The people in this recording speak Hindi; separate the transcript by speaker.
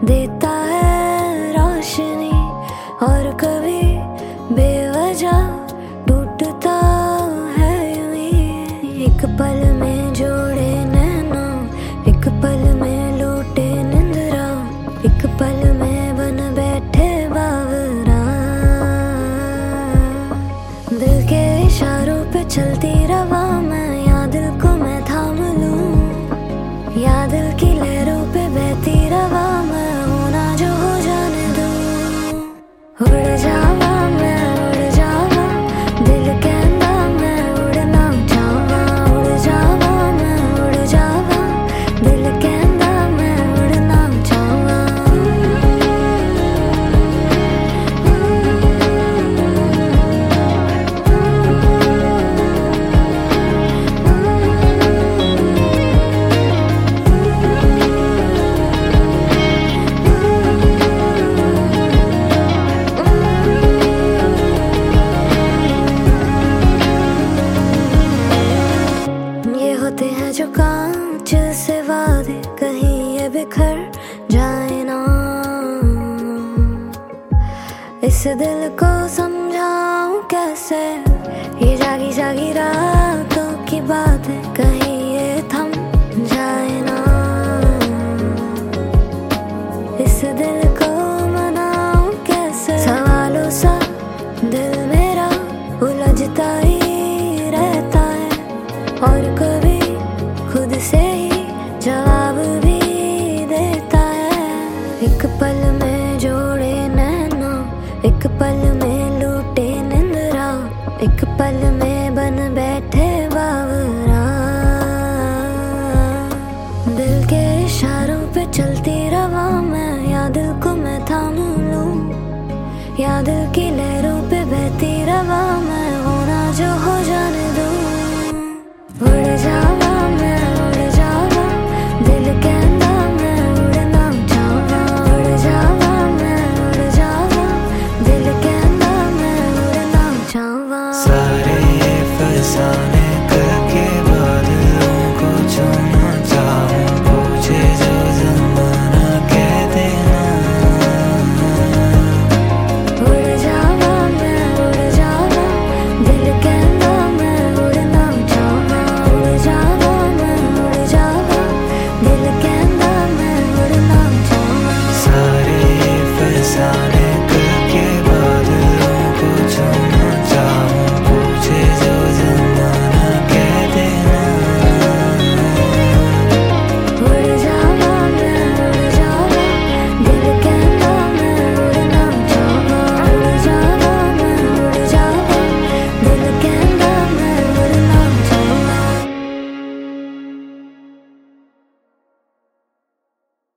Speaker 1: देता है रोशनी, और कभी बेवजह टूटता है यूं ही। एक पल में जोड़े नैना, एक पल में लूटे निंद्रा, एक पल में बन बैठे बावरा। दिल के इशारों पे चलती रवा मैं, या दिल को मैं थाम लूं, या दिल की लहरों पे बहती रवा मैं, होना जो हो जाने दूं। उड़ जावा मैं उड़ जावा, दिल कहंदा मैं उड़ना चाहवा। उड़ जावा मैं उड़ जावा, दिल कहंदा मैं उड़ना चाहवा। होते हैं जो कांच से वादे, कहीं ये बिखर जाए ना। इस दिल को समझाऊं कैसे, ये जागी जागी रातों की बात है, कहीं ये थम जाए ना। इस दिल को मनाऊं कैसे, सवालों सा दिल मेरा उलझता ही रहता है, और कभी खुद से ही जवाब भी देता है। एक पल में जोड़े नैना, एक पल